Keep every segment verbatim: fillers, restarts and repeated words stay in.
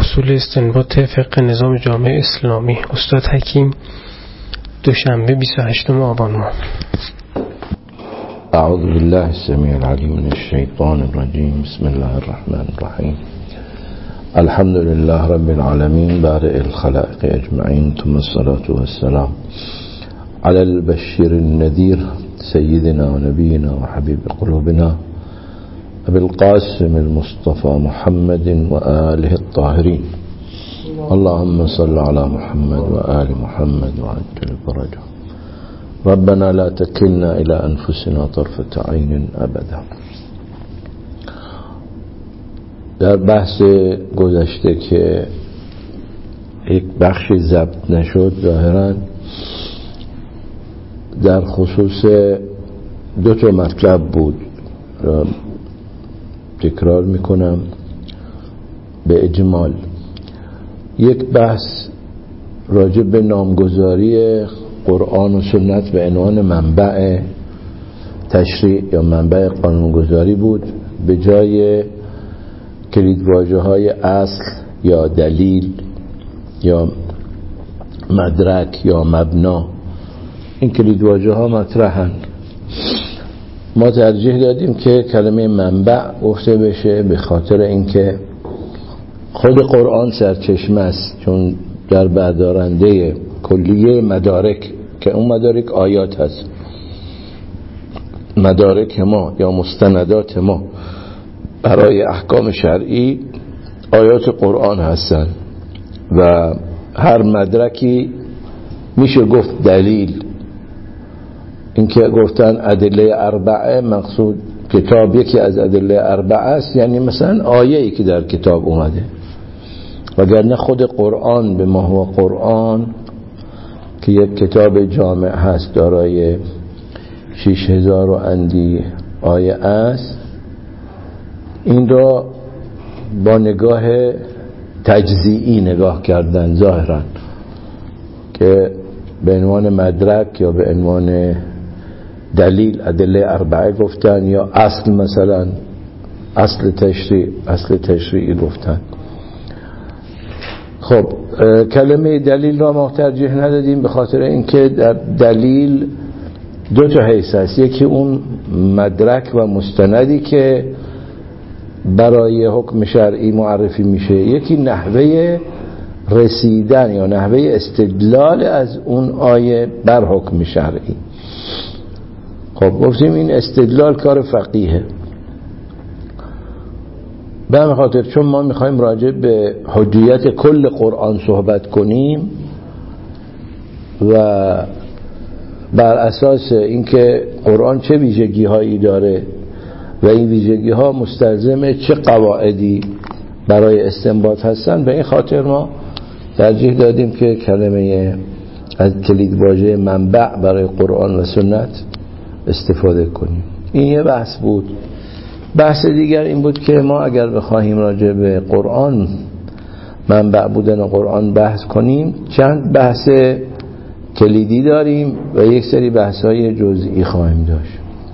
اصول استنباط فقه نظام جامع اسلامی، استاد حکیم، دوشنبه بیست و هشتم آبان ماه. اعوذ بالله السمیع العلیم من الشیطان الرجیم. بسم الله الرحمن الرحیم. الحمد لله رب العالمین بارئ الخلائق اجمعین، ثم الصلاة والسلام علی البشیر النذیر سیدنا و نبینا و حبیب قلوبنا ابی القاسم المصطفى محمد و آله الطاهرین. اللهم صل على محمد و آل محمد و عجل فرجهم. ربنا لا تكلنا الى انفسنا طرفة عین ابدا. در بحث گذشته که یک بخشی ضبط نشد، ظاهرا در خصوص دو تا مطلب بود، را تکرار میکنم به اجمال. یک بحث راجع به نامگذاری قرآن و سنت به عنوان منبع تشریع یا منبع قانونگذاری بود، به جای کلیدواژه های اصل یا دلیل یا مدرک یا مبنا. این کلیدواژه ها مطرحن. ما ترجیح دادیم که کلمه منبع گفته بشه، به خاطر اینکه خود قرآن سرچشمه است، چون در بردارنده کلیه مدارک که اون مدارک آیات هست، مدارک ما یا مستندات ما برای احکام شرعی آیات قرآن هستن و هر مدرکی میشه گفت دلیل. این که گفتن ادله اربعه، مقصود کتاب یکی از ادله اربعه است، یعنی مثلا آیه‌ای که در کتاب اومده، وگرنه خود قرآن به ما هو قرآن که یک کتاب جامع هست دارای شش هزار و اندی آیه است، این را با نگاه تجزیئی نگاه کردن ظاهرا، که به عنوان مدرک یا به عنوان دلیل ادله اربعه گفتن، یا اصل، مثلا اصل تشریع اصل تشریعی گفتن. خب کلمه دلیل را ما ترجیح ندادیم به خاطر اینکه در دلیل دو تا حیث است. یکی اون مدرک و مستندی که برای حکم شرعی معرفی میشه، یکی نحوه رسیدن یا نحوه استدلال از اون آیه بر حکم شرعی. خب گفتیم این استدلال کار فقیهه. به همین خاطر چون ما میخوایم راجع به حجیت کل قرآن صحبت کنیم و بر اساس اینکه قرآن چه ویژگی هایی داره و این ویژگی ها مستلزم چه قواعدی برای استنباط هستن، به این خاطر ما ترجیح دادیم که کلمه از کلیدواژه منبع برای قرآن و سنت استفاده کنیم. این یه بحث بود. بحث دیگر این بود که ما اگر بخواهیم راجع به قرآن، منبع بودن قرآن بحث کنیم، چند بحث کلیدی داریم و یک سری بحث‌های جزئی خواهیم داشت.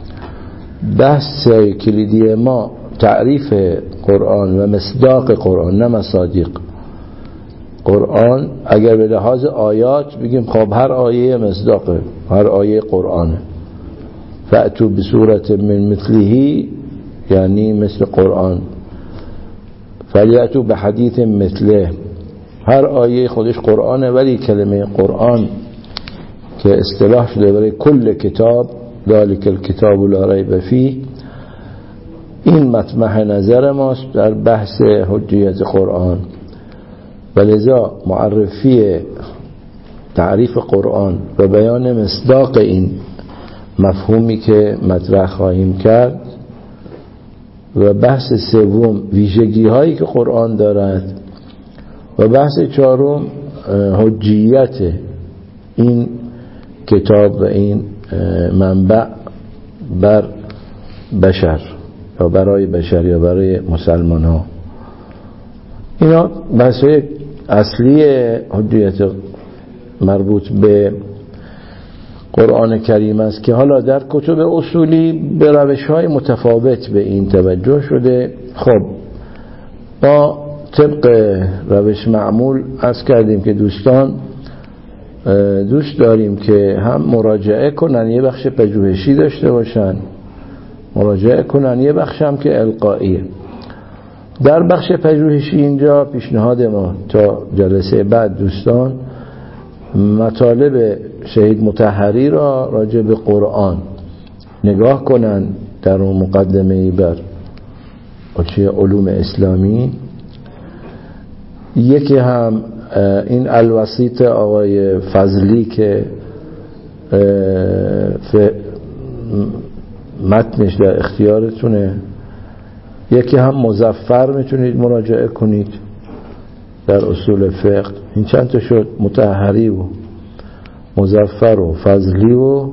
بحث کلیدی ما تعریف قرآن و مصداق قرآن، نه مصادیق قرآن. اگر به لحاظ آیات بگیم خب هر آیه مصداقه، هر آیه قرآنه. فأتوا بسورة من مثله، یعنی مثل قرآن. فلیأتوا بحدیث مثله، هر آیه خودش قرآنه، ولی کلمه قرآن که اصطلاح شده برای کل کتاب، ذالک الکتاب لا ریب فیه، این مطمح نظر ماست در بحث حجیت قرآن. ولذا معرفی تعریف قرآن و بیان مصداق این مفهومی که مطرح خواهیم کرد، و بحث سوم ویژگی هایی که قرآن دارد، و بحث چهارم حجیت این کتاب و این منبع بر بشر یا برای بشر یا برای مسلمان ها. اینا بحث های اصلی حجیت مربوط به قرآن کریم است که حالا در کتب اصولی به روش های متفاوت به این توجه شده. خب ما طبق روش معمول عرض کردیم که دوستان دوست داریم که هم مراجعه کنن، یه بخش پژوهشی داشته باشن، مراجعه کنن، یه بخش هم که القائیه. در بخش پژوهشی اینجا پیشنهاد ما تا جلسه بعد دوستان مطالب شهید مطهری را راجع به قرآن نگاه کنن در اون مقدمه بر علوم اسلامی. یکی هم این الوسیط آقای فضلی که متنش در اختیارتونه، یکی هم مظفر میتونید مراجعه کنید در اصول فقه. این چند تا شد، مطهری و مظفر و فضلی و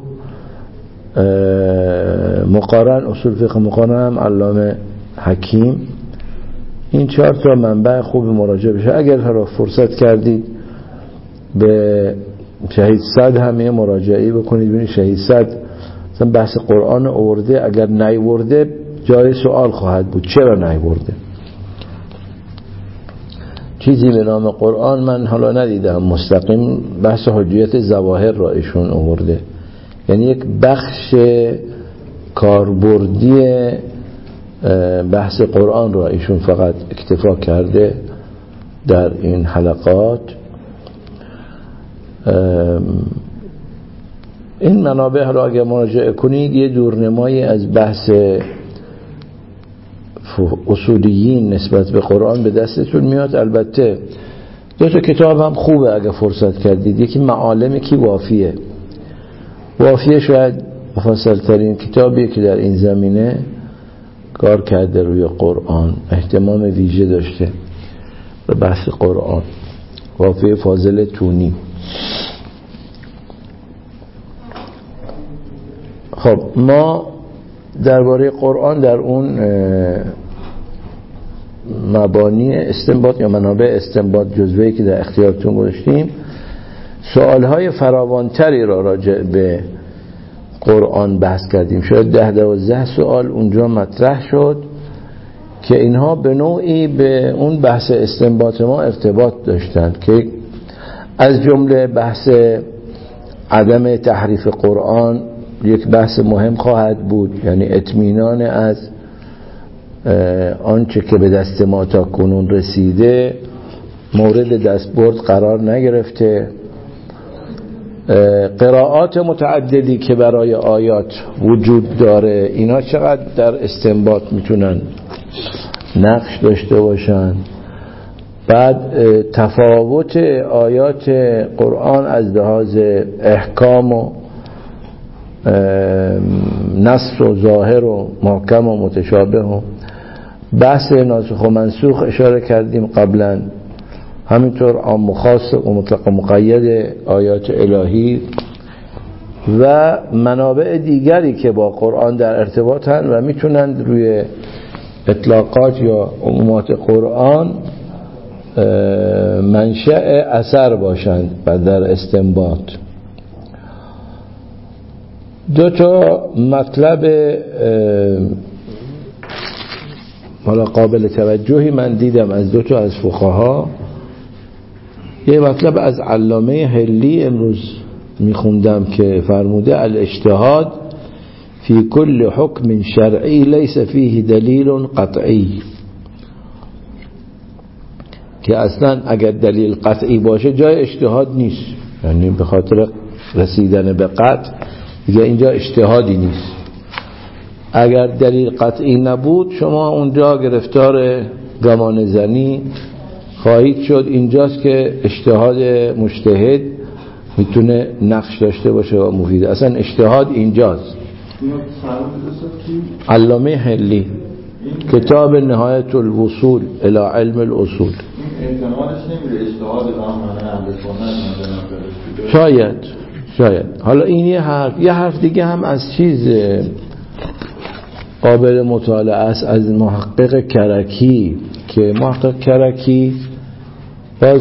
مقارن، اصول فقه مقارن هم علامه حکیم. این چهار تا منبع خوب مراجعه بشه. اگر هر فرصت کردید به شهید صد همه مراجعه بکنید، ببینید شهید صد مثلا بحث قرآن آورده، اگر نیورده جای سوال خواهد بود چرا نیورده. چیزی به نام قرآن من حالا ندیدم مستقیم بحث حجیت ظواهر را ایشون آورده، یعنی یک بخش کاربردی بحث قرآن را ایشون فقط اکتفا کرده در این حلقات. این منابع را اگر مراجعه کنید یه دورنمایی از بحث اصولیین نسبت به قرآن به دستتون میاد. البته دو تا کتاب هم خوبه اگر فرصت کردید، یکی معالم، یکی وافیه. وافیه شاید مفصل ترین کتابیه که در این زمینه کار کرده روی قرآن، اهتمام ویژه داشته به بحث قرآن. وافیه فاضل تونی. خب ما درباره قرآن در اون مبانی استنباط یا منابع استنباط جزوه‌ای که در اختیارتون گذاشتیم سوالهای فراوانتری را راجع به قرآن بحث کردیم. شاید ده دوازده سوال اونجا مطرح شد که اینها به نوعی به اون بحث استنباط ما ارتباط داشتند، که از جمله بحث عدم تحریف قرآن یک بحث مهم خواهد بود، یعنی اطمینان از آنچه که به دست ما تا کنون رسیده مورد دستبرد قرار نگرفته. قرائات متعددی که برای آیات وجود داره، اینا چقدر در استنباط میتونن نقش داشته باشن. بعد تفاوت آیات قرآن از لحاظ احکام و نص و ظاهر و محکم و متشابه و بحث ناسخ و منسوخ اشاره کردیم قبلا، همینطور عام و خاص و مطلق و مقید آیات الهی و منابع دیگری که با قرآن در ارتباطن و میتونند روی اطلاقات یا عمومات قرآن منشأ اثر باشند و در استنباط. دو تا مطلب حالا قابل توجهی من دیدم از دو تا از فقها. یه مطلب از علامه حلی امروز میخوندم که فرموده الاجتهاد فی کل حکم شرعی لیس فیه دلیل قطعی، که اصلا اگر دلیل قطعی باشه جای اجتهاد نیست، یعنی به خاطر رسیدن به قطع دیگه اینجا اجتهادی نیست. اگر دلیل قطعی نبود شما اونجا گرفتار گمان زنی خواهید شد. اینجاست که اجتهاد مجتهد میتونه نقش داشته باشه و مفید. اصلا اجتهاد اینجاست. علامه حلی کتاب نهایت الوصول الى علم الاصول. احتمالش نمیره اجتهاد رحمانه اهل سنت. شاید شاید حالا این یه حرف. یه حرف دیگه هم از چیز قابل مطالعه است، از محقق کرکی، که محقق کرکی باز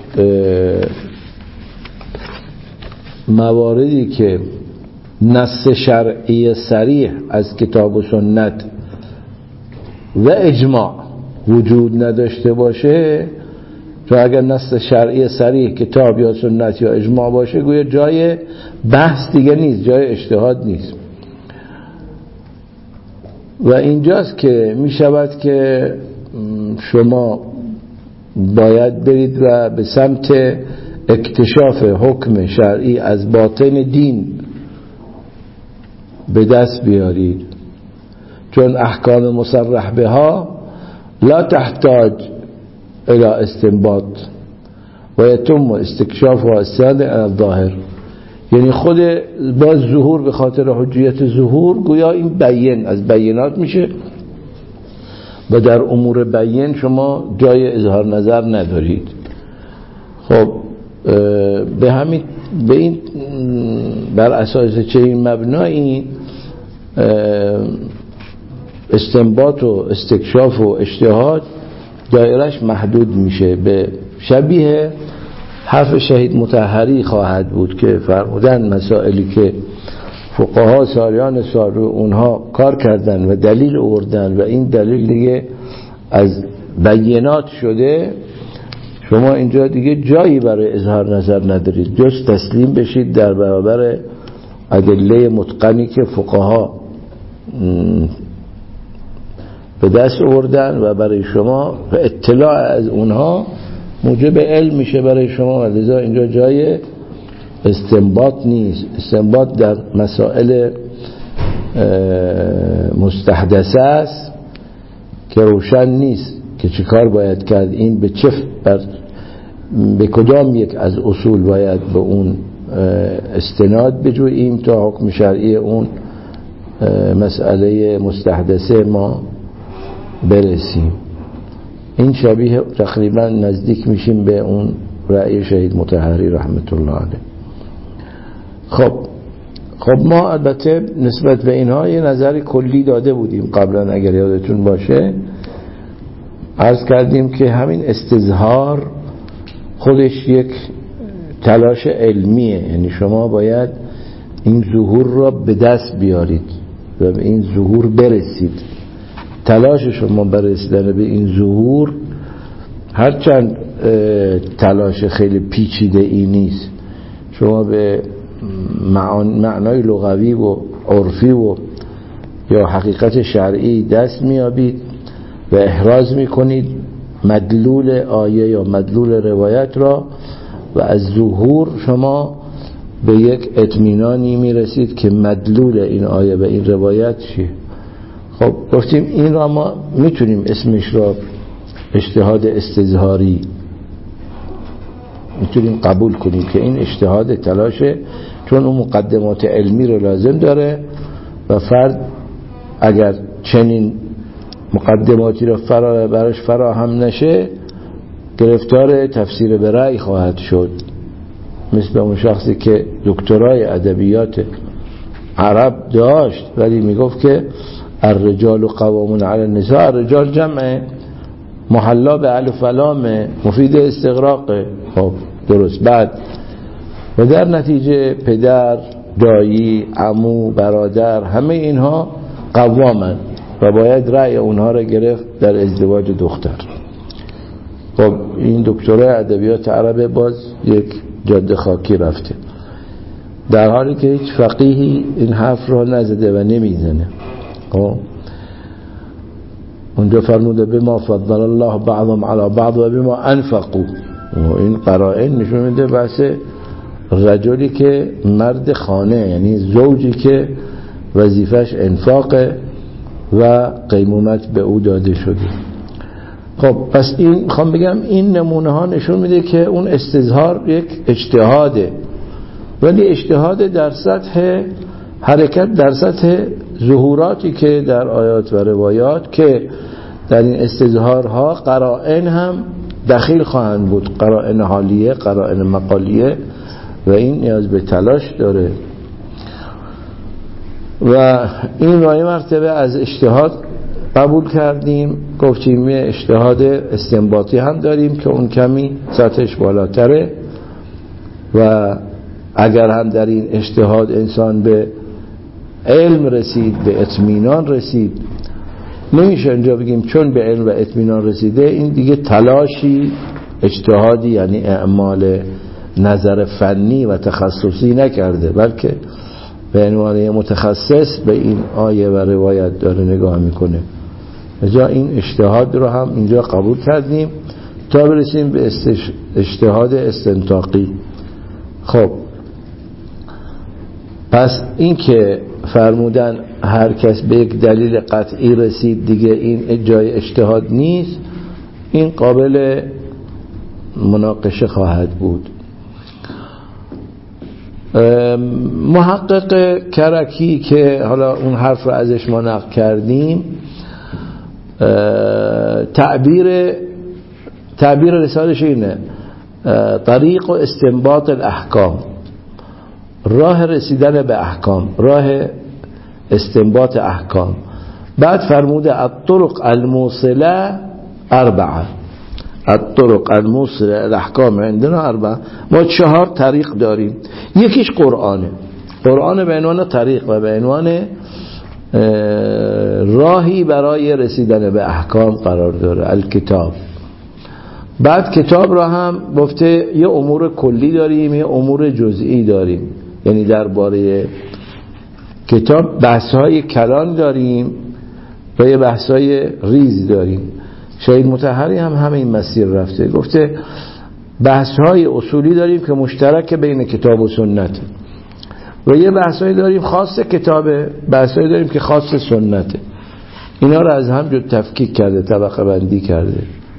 مواردی که نص شرعی صریح از کتاب و سنت و اجماع وجود نداشته باشه، چون اگر نص شرعی صریح کتاب یا سنت یا اجماع باشه گویا جای بحث دیگه نیست، جای اجتهاد نیست. و اینجاست که می شود که شما باید برید و به سمت اکتشاف حکم شرعی از باطن دین به دست بیارید، چون احکام مصرح بها لا تحتاج الى استنباط و یتم استکشاف و استناد الظاهر. یعنی خود باز ظهور به خاطر حجیت ظهور گویا این بیان از بیانات میشه و در امور بیان شما جای اظهار نظر ندارید. خب به همین به این بر اساس چه این مبنایی استنباط و استکشاف و اجتهاد دایرش محدود میشه به شبیه حرف شهید مطهری خواهد بود که فرمودن مسائلی که فقها سالیان سال رو اونها کار کردن و دلیل آوردن و این دلیل دیگه از بینات شده، شما اینجا دیگه جایی برای اظهار نظر ندارید جز تسلیم بشید در برابر ادله متقنی که فقها به دست آوردن و برای شما و اطلاع از اونها موجب علم میشه برای شما، و لذا اینجا جای استنباط نیست. استنباط در مسائل مستحدثه است که روشن نیست که چه کار باید کرد، این به چه بر به کدام یک از اصول باید به اون استناد بجوییم تا حکم شرعی اون مسئله مستحدثه ما برسیم. این شبیه تقریبا نزدیک میشیم به اون رأی شهید مطهری رحمت الله علیه. خب خب ما البته نسبت به اینها یه نظر کلی داده بودیم قبلا، اگر یادتون باشه عرض کردیم که همین استظهار خودش یک تلاش علمیه، یعنی شما باید این ظهور را به دست بیارید و به این ظهور برسید. تلاش شما برای رسیدن به این ظهور هرچند تلاش خیلی پیچیده ای نیست، شما به معنای لغوی و عرفی و یا حقیقت شرعی دست میابید و احراز میکنید مدلول آیه یا مدلول روایت را و از ظهور شما به یک اطمینانی میرسید که مدلول این آیه و این روایت چیه. خب گفتیم این را ما میتونیم اسمش را اجتهاد استظهاری میتونیم قبول کنیم که این اجتهاد تلاشه، چون اون مقدمات علمی رو لازم داره و فرد اگر چنین مقدماتی رو فرا براش فراهم نشه گرفتار تفسیر به رأی خواهد شد، مثل اون شخصی که دکترای ادبیات عرب داشت ولی میگفت که الرجال قوامون علی النساء، الرجال جمع محلا به الف و لام مفید استغراق. خب درست. بعد و در نتیجه پدر، دایی، عمو، برادر همه اینها قوامن و باید رأی اونها را گرفت در ازدواج دختر. خب این دکترای ادبیات عرب باز یک جاده خاکی رفته، در حالی که هیچ فقیهی این حرف را نزده و نمیزنه. خب اونجا فرموده بما فضل الله بعضهم علی بعض و بما انفقوا، و این قرائن نشون میده بحث رجلی که مرد خانه، یعنی زوجی که وظیفش انفاقه و قیمومت به او داده شده. خب پس این میخوام بگم این نمونه ها نشون میده که اون استظهار یک اجتهاده، ولی اجتهاد در سطح حرکت، در سطح ظهوراتی که در آیات و روایات که در این استظهارها قرائن هم دخیل خواهند بود، قرائن حالیه، قرائن مقالیه، و این نیاز به تلاش داره. و این رای مرتبه از اجتهاد قبول کردیم، گفتیم یه اجتهاد استنباطی هم داریم که اون کمی سطحش بالاتره و اگر هم در این اجتهاد انسان به علم رسید، به اطمینان رسید، نمیشه اینجا بگیم چون به علم و اطمینان رسیده این دیگه تلاشی اجتهادی یعنی اعمال نظر فنی و تخصصی نکرده، بلکه به عنوان متخصص به این آیه و روایت داره نگاه میکنه. جا این اجتهاد رو هم اینجا قبول کردیم تا برسیم به اجتهاد استنطاقی. خب پس این که فرمودن هر کس به یک دلیل قطعی رسید دیگه این جای اجتهاد نیست، این قابل مناقشه خواهد بود. محقق کرکی که حالا اون حرف رو ازش ما نقل کردیم، تعبیر تعبیر رسالش اینه: طریق و استنباط الاحکام، راه رسیدن به احکام، راه استنباط احکام. بعد فرموده الطرق الموصله اربعه، الطرق الموصله الاحکام عندنا اربعه. ما چهار طریق داریم، یکیش قرآنه، قرآن به عنوان طریق و به عنوان راهی برای رسیدن به احکام قرار داره، الکتاب. بعد کتاب را هم گفته یه امور کلی داریم یه امور جزئی داریم، یعنی درباره کتاب بحث‌های کلان داریم و یه بحث‌های ریز داریم. شهید مطهری هم همین مسیر رفته، گفته بحث‌های اصولی داریم که مشترک بین کتاب و سنت و یه بحث‌های داریم خاص کتابه، بحث‌های داریم که خاص سنته. اینا رو از هم جو تفکیک کرده، طبقه بندی کرده.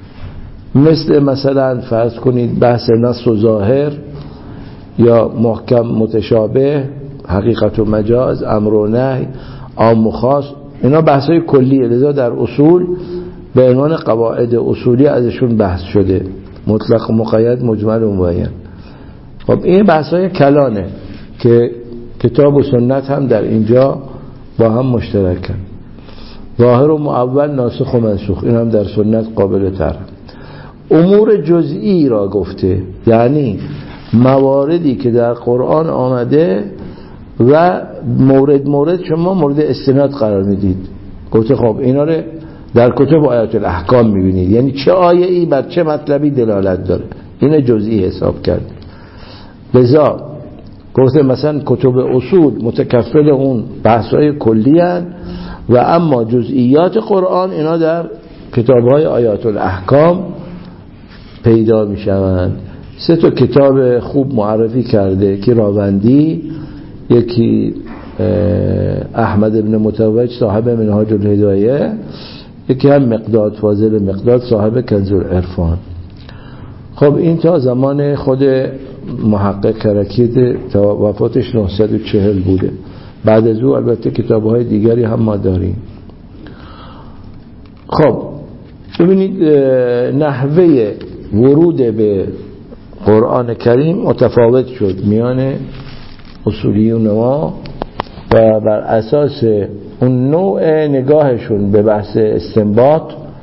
مثل مثلا فرض کنید بحث نص و ظاهر یا محکم متشابه، حقیقت و مجاز، امر و نهی، عام و خاص، اینا بحث‌های کلیه، لذا در اصول به عنوان قواعد اصولی ازشون بحث شده، مطلق و مقید، مجمل و مبین. خب این بحث‌های کلانه که کتاب و سنت هم در اینجا با هم مشترکن. ظاهر و مؤول، ناسخ و منسوخ، این هم در سنت قابل تر. امور جزئی را گفته، یعنی مواردی که در قرآن آمده و مورد مورد شما مورد استناد قرار میدید. گفته خب اینا رو در کتب آیات الاحکام میبینید، یعنی چه آیه ای بر چه مطلبی دلالت داره، این جزئی حساب کرد. لذا گفته مثلا کتب اصول متکفل اون بحث‌های کلی هستند و اما جزئیات قرآن اینا در کتاب‌های آیات الاحکام پیدا میشوند. سه تا کتاب خوب معرفی کرده که راوندی، یکی احمد ابن متوج صاحب منهاج الهدایه، یکی هم مقداد فاضل مقداد صاحب کنز العرفان. خب این تا زمان خود محقق کرکی تا وفاتش نهصد و چهل بوده. بعد از او البته کتاب‌های دیگری هم ما داریم. خب ببینید نحوه ورود به قرآن کریم متفاوت شد میان اصولیون ما و بر اساس اون نوع نگاهشون به بحث استنباط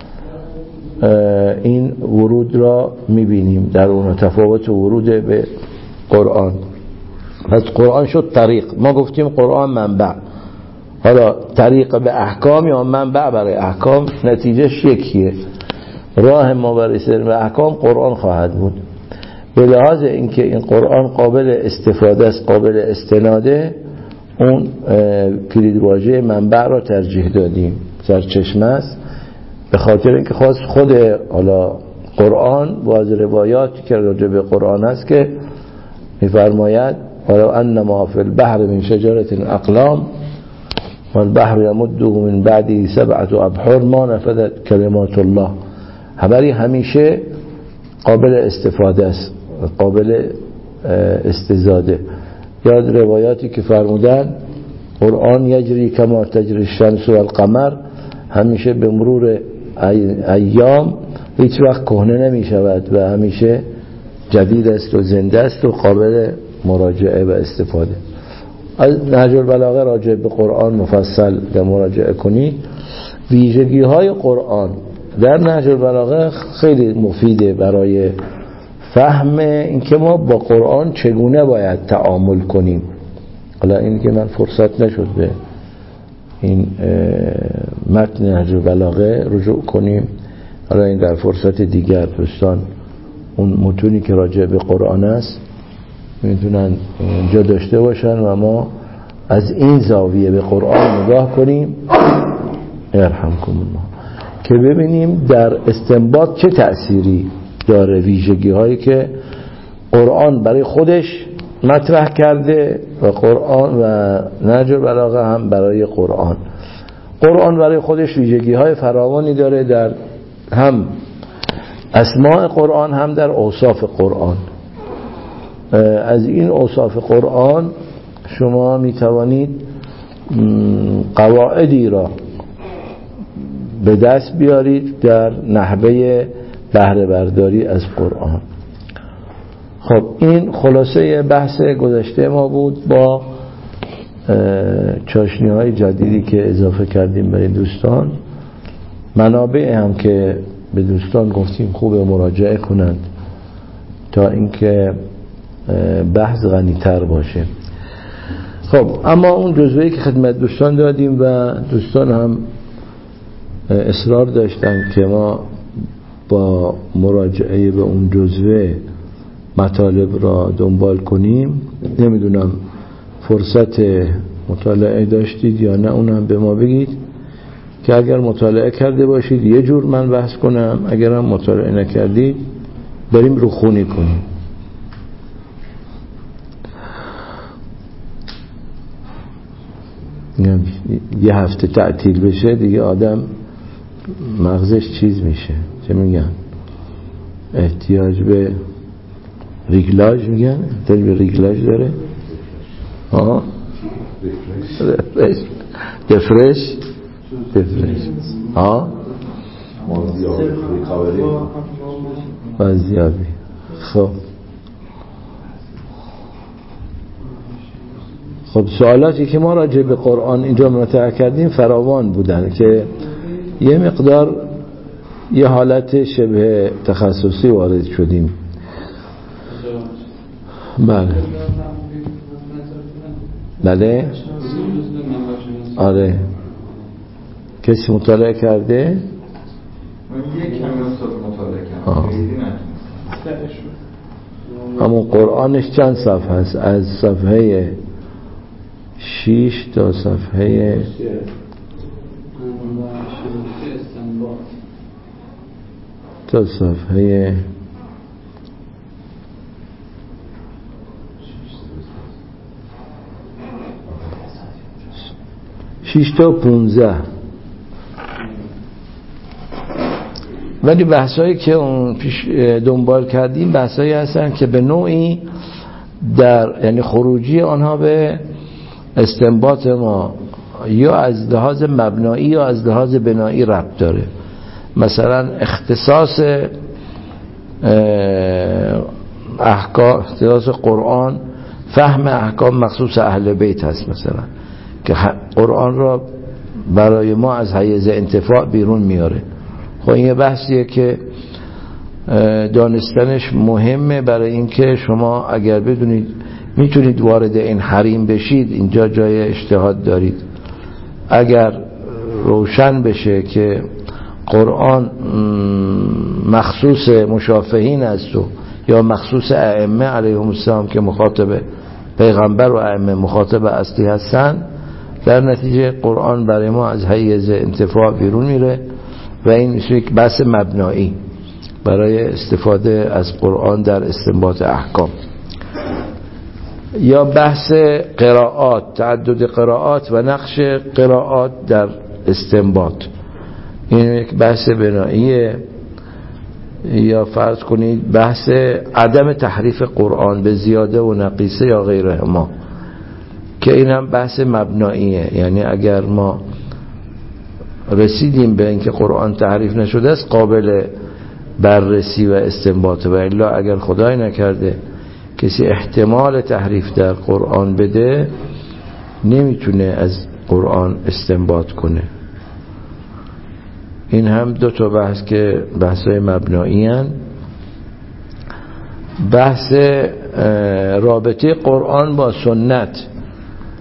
این ورود را میبینیم در اون تفاوت ورود به قرآن. پس قرآن شد طریق، ما گفتیم قرآن منبع، حالا طریق به احکام یا منبع برای احکام نتیجهش یکیه، راه ما برای رسیدن به احکام قرآن خواهد بود. به لحاظ اینکه این قرآن قابل استفاده است، قابل استناده، اون کلیدواژه منبع را ترجیح دادیم، سرچشمه است، به خاطر اینکه خاص خود حالا قرآن و از روایاتی که راجع به قرآن است که می‌فرماید ولو ان ما فی البحر من شجرة اقلام والبحر یمده من بعده سبعة ابحر ما نفذت کلمات الله. خبری همیشه قابل استفاده است، قابل استزاده. یاد روایاتی که فرمودن قرآن یجری کما تجری الشمس و القمر، همیشه به مرور ایام هیچ وقت کهنه نمی شود و همیشه جدید است و زنده است و قابل مراجعه و استفاده. از نهج البلاغه راجع به قرآن مفصل و مراجعه کنید. ویژگی های قرآن در نهج البلاغه خیلی مفیده برای فهم اینکه ما با قرآن چگونه باید تعامل کنیم. حالا این که من فرصت نشد به این متن نهج البلاغه رجوع کنیم. حالا این در فرصت دیگر دوستان اون متونی که راجع به قرآن است میتونن اینجا داشته باشن و ما از این زاویه به قرآن نگاه کنیم یرحمکم الله که ببینیم در استنباط چه تأثیری داره، ویژگی هایی که قرآن برای خودش مطرح کرده و قرآن و نهج البلاغه هم برای قرآن. قرآن برای خودش ویژگی های فراوانی داره در هم اسماء قرآن هم در اوصاف قرآن. از این اوصاف قرآن شما می توانید قواعدی را به دست بیارید در نحوه بهره برداری از قرآن. خب این خلاصه بحث گذشته ما بود با چاشنی های جدیدی که اضافه کردیم برای دوستان. منابع هم که به دوستان گفتیم خوب مراجعه کنند تا اینکه بحث غنی‌تر باشه. خب اما اون جزوه‌ای که خدمت دوستان دادیم و دوستان هم اصرار داشتن که ما با مراجعه به اون جزوه مطالب را دنبال کنیم، نمیدونم فرصت مطالعه داشتید یا نه، اونم به ما بگید که اگر مطالعه کرده باشید یه جور من بحث کنم، اگر هم مطالعه نکردید بریم رو خونی کنیم. یه هفته تعطیل بشه دیگه آدم مغزش چیز میشه، چه میگن، احتیاج به ریگلاژ میگن، احتیاج به ریگلاژ داره، ها رفرش دفرش دفرش ها بازیابی. خب خب سوالاتی که ما راجع به قرآن اینجا مطرح کردیم فراوان بودن که یه مقدار یه حالت شبه تخصصی وارد شدیم. بله بله آره. کسی مطالعه کرده؟ من یک کمی استاد مطالعه کردم. همون قرآنش چند صفحه است؟ از صفحه شیش تا صفحه تا صفحه شیش تا پونزه. ولی بحثایی که اون پیش دنبال کردیم بحثایی هستن که به نوعی در یعنی خروجی آنها به استنباط ما یا از لحاظ مبنایی یا از لحاظ بنایی ربط داره. مثلا اختصاص احکام، اختصاص قرآن فهم احکام مخصوص اهل بیت هست، مثلا که قرآن را برای ما از حیز انتفاع بیرون میاره. خب این یه بحثیه که دانستنش مهمه برای اینکه شما اگر بدونید میتونید وارد این حریم بشید، اینجا جای اجتهاد دارید. اگر روشن بشه که قرآن مخصوص مشافهین است و یا مخصوص ائمه علیهم السلام که مخاطب پیغمبر و ائمه مخاطب اصلی هستن، در نتیجه قرآن برای ما از حیز انتفاع بیرون میره و این میشه یک بحث مبنایی برای استفاده از قرآن در استنباط احکام. یا بحث قرائات، تعدد قرائات و نقش قرائات در استنباط، این یک بحث بناییه. یا فرض کنید بحث عدم تحریف قرآن به زیاده و نقیصه یا غیره ما، که این هم بحث مبناییه. یعنی اگر ما رسیدیم به اینکه قرآن تحریف نشده است قابل بررسی و استنباط، و الا اگر خدای نکرده کسی احتمال تحریف در قرآن بده نمیتونه از قرآن استنباط کنه. این هم دو تا بحث که بحثای مبنایی هن. بحث رابطه قرآن با سنت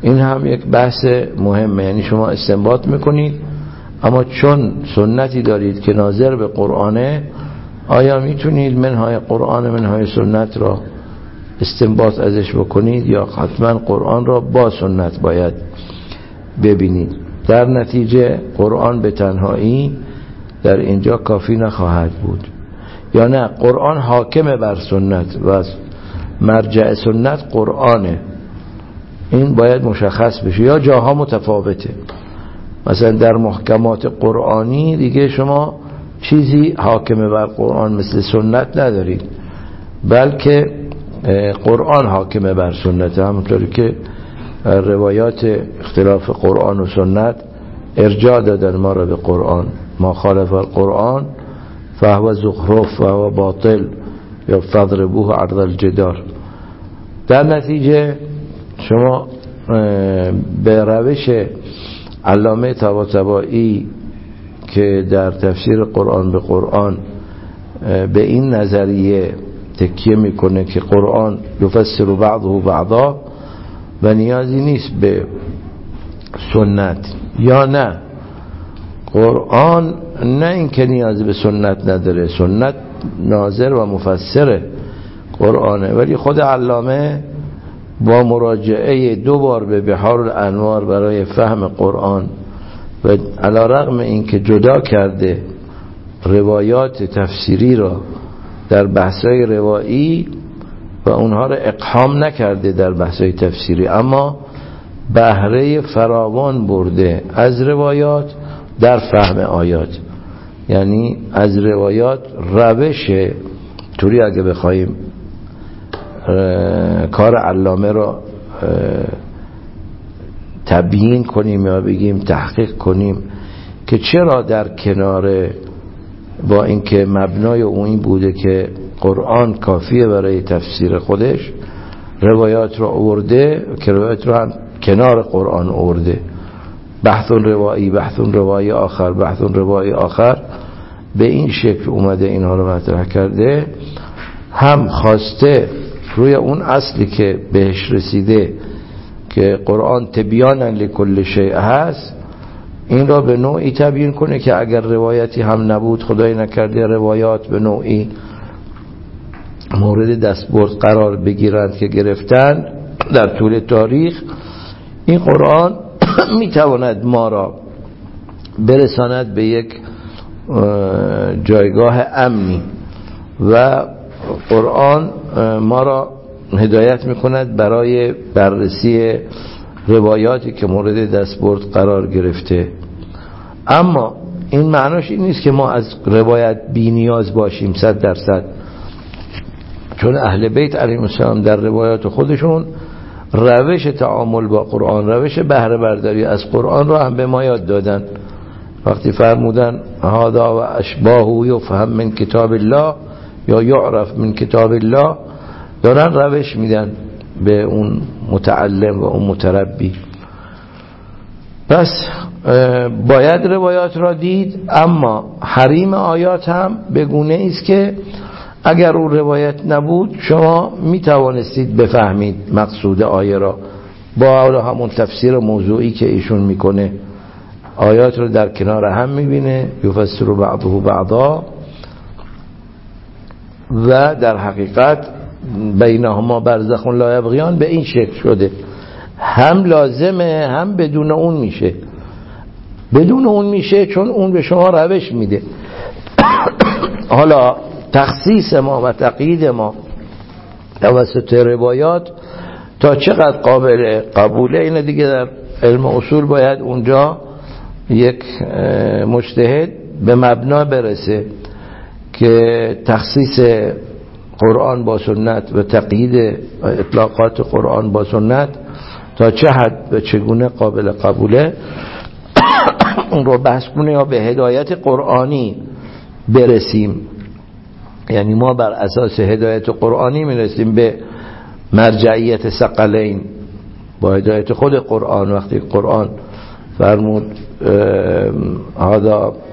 این هم یک بحث مهمه. یعنی شما استنباط میکنید اما چون سنتی دارید که ناظر به قرآنه، آیا میتونید منهای قرآن منهای سنت را استنباط ازش بکنید یا حتما قرآن را با سنت باید ببینید؟ در نتیجه قرآن به تنهایی در اینجا کافی نخواهد بود، یا نه قرآن حاکم بر سنت و مرجع سنت قرآنه. این باید مشخص بشه، یا جاها متفاوته. مثلا در محکمات قرآنی دیگه شما چیزی حاکم بر قرآن مثل سنت ندارید، بلکه قرآن حاکم بر سنت، همونطوری که روایات اختلاف قرآن و سنت ارجاع دادن ما را به قرآن. ما خالف القرآن فهو زخرف فهو باطل یا فضربوه عرض الجدار. در نتیجه شما به روش علامه طباطبایی که در تفسیر قرآن به قرآن به این نظریه تکیه میکنه که قرآن یفسر بعضه بعضا و نیازی نیست به سنت، یا نه قرآن نه اینکه نیازی به سنت نداره، سنت ناظر و مفسر قرآنه، ولی خود علامه با مراجعه دو بار به بحار الانوار برای فهم قرآن و علی رغم اینکه جدا کرده روایات تفسیری را در بحث‌های روایی و اونها را اقحام نکرده در بحث‌های تفسیری، اما بهره فراوان برده از روایات در فهم آیات. یعنی از روایات روش طوری اگه بخوایم کار علامه را تبیین کنیم یا بگیم تحقیق کنیم که چرا در کنار با اینکه مبنای اون این بوده که قرآن کافیه برای تفسیر خودش، روایات را آورده که روایات را هم کنار قرآن آورده، بحث روایی بحث روایی آخر بحث روایی آخر به این شکل اومده اینها رو مطرح کرده. هم خواسته روی اون اصلی که بهش رسیده که قرآن تبیانا لکل شیء هست، این را به نوعی تبیین کنه که اگر روایتی هم نبود، خدای نکرده روایات به نوعی مورد دستبرد قرار بگیرند که گرفتن در طول تاریخ، این قرآن میتواند ما را برساند به یک جایگاه امنی و قرآن ما را هدایت میکند برای بررسی روایاتی که مورد دستبرد قرار گرفته. اما این معناش این نیست که ما از روایت بی نیاز باشیم صد درصد، چون اهل بیت علیهم السلام در روایات خودشون روش تعامل با قرآن، روش بهره برداری از قرآن را هم به ما یاد دادن. وقتی فرمودن هذا و اشباهه یفهم من کتاب الله یا یعرف من کتاب الله، دارن روش میدن به اون متعلم و اون متربی. پس باید روایات را دید، اما حریم آیات هم به گونه است که اگر اون روایت نبود شما می توانستید بفهمید مقصود آیه را با همون تفسیر موضوعی که ایشون میکنه. آیات رو در کنار هم میبینه، یفسر بعضه بعضا، و در حقیقت بینهما برزخ لا یبغیان به این شکل شده، هم لازمه هم بدون اون میشه. بدون اون میشه چون اون به شما روش میده. حالا تخصیص ما و تقیید ما توسط روایات تا چقدر قابل قبوله، اینه دیگه در علم اصول باید اونجا یک مجتهد به مبنا برسه که تخصیص قرآن با سنت و تقیید اطلاقات قرآن با سنت تا چه حد و چگونه قابل قبوله اون رو بحث کنه یا به هدایت قرآنی برسیم. یعنی ما بر اساس هدایت قرآنی میرسیم به مرجعیت ثقلین با هدایت خود قرآن. وقتی قرآن فرمود هذا،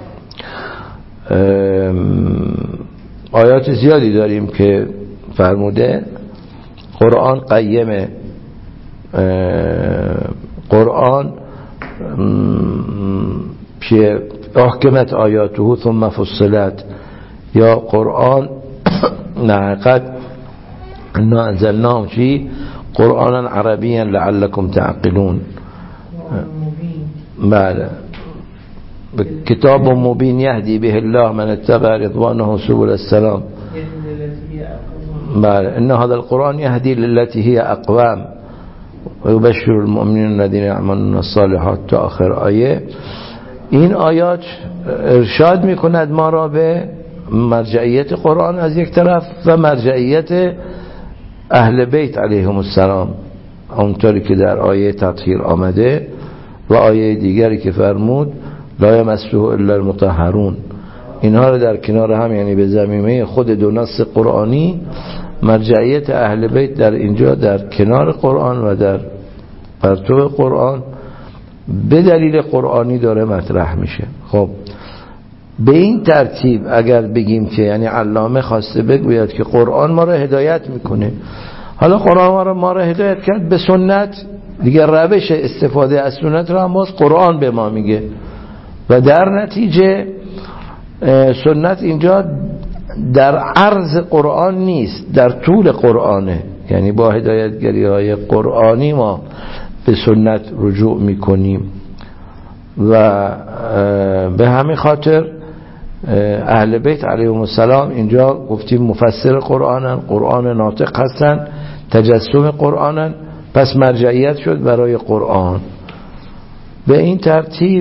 آیات زیادی داریم که فرموده قرآن قیم قرآن که احکمت آیاته ثم فصلت، یا قرآن نه قد انا انزلناه فی قرآنا عربیا لعلكم تعقلون. بله کتاب مبین یهدی به الله من اتبع رضوانه سبل السلام. بله ان هذا القرآن يهدي للتي هي اقوام ويبشر المؤمنين الذين يعملون الصالحات تا آخر آیه. این آیات ارشاد میکند ما را به مرجعیت قرآن از یک طرف و مرجعیت اهل بیت علیهم السلام، اونطوری که در آیه تطهیر آمده و آیه دیگری که فرمود لا یمسه الا المطهرون. اینها رو در کنار هم، یعنی به ضمیمه خود دو نص قرآنی، مرجعیت اهل بیت در اینجا در کنار قرآن و در پرتو قرآن به دلیل قرآنی داره مطرح میشه. خب به این ترتیب اگر بگیم که یعنی علامه خواسته بگوید که قرآن ما را هدایت میکنه، حالا قرآن ما را ما را هدایت کرد به سنت دیگه، روش استفاده از سنت را هم باز قرآن به ما میگه و در نتیجه سنت اینجا در عرض قرآن نیست، در طول قرآنه. یعنی با هدایتگری های قرآنی ما به سنت رجوع میکنیم و به همین خاطر اهل بیت علیهم السلام اینجا گفتیم مفسر قرآنن، قرآن ناطق هستن، تجسم قرآنن، پس مرجعیت شد برای قرآن. به این ترتیب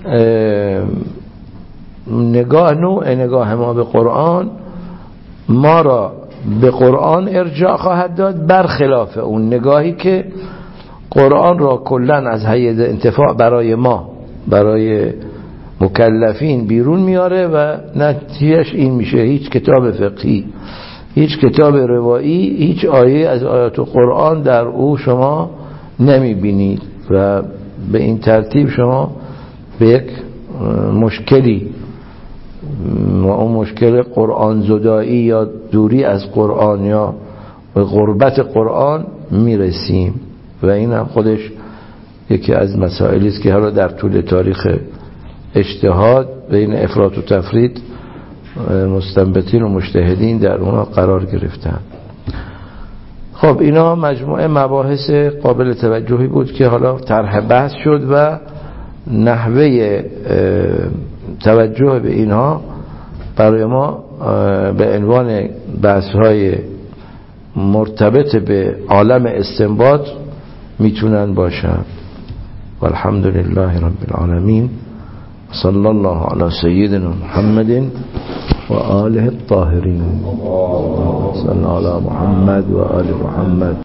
نگاه نوع نگاه ما به قرآن ما را به قرآن ارجاع خواهد داد، برخلاف اون نگاهی که قرآن را کلن از حیز انتفاع برای ما، برای مکلفین بیرون میاره و نتیجهش این میشه هیچ کتاب فقهی، هیچ کتاب روایی، هیچ آیه از آیات قرآن در او شما نمیبینید و به این ترتیب شما به یک مشکلی و اون مشکل قرآن زدایی یا دوری از قرآن یا به غربت قرآن میرسیم و این هم خودش یکی از مسائلی است که حالا در طول تاریخ اجتهاد بین افراط و تفرید مستنبطین و مجتهدین در اونها قرار گرفتن. خب اینا مجموعه مباحث قابل توجهی بود که حالا طرح بحث شد و نحوه توجه به اینها برای ما به عنوان بحث‌های مرتبط به عالم استنباط میتونن باشن. والحمد لله رب العالمین، صلی الله علی سیدنا محمد و آله الطاهرین، صلی الله علی محمد و آل محمد.